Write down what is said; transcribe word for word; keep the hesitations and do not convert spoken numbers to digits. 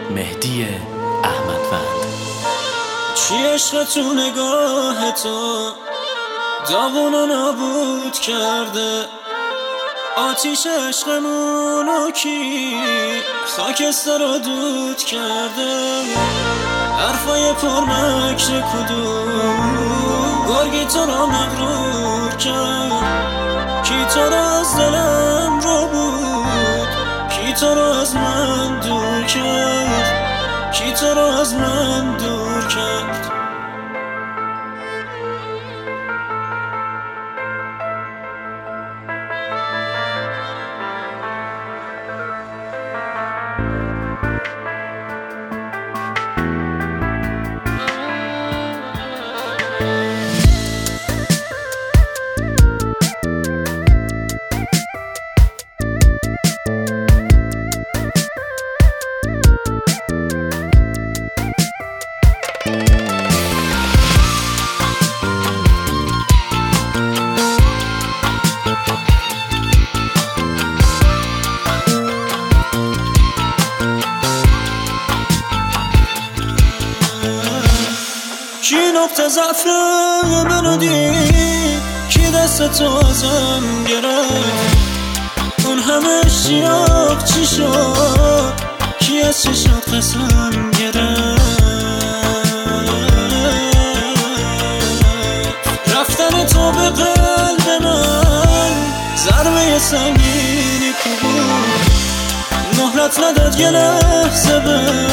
مهدی احمدوند. چی عشق تو نگاه تو داغونو نابود کرده، آتیش عشقمونو کی خاکستر رو دود کرده، حرفای پرمکر کدوم گرگی تو را مغرور کرد، کی تو را از دلم رو بود، کی تو را از من دور کرد، کی تو را از من دور کرد. کی نقطه ضعف منو دید، کی دست تو ازم گرفت، اون همه اشتیاق چی شد، کی از چشات قسم گرفت، رفتن تو به قلب من ضربه سنگینی کو بود، مهلت نداد یه لحظه به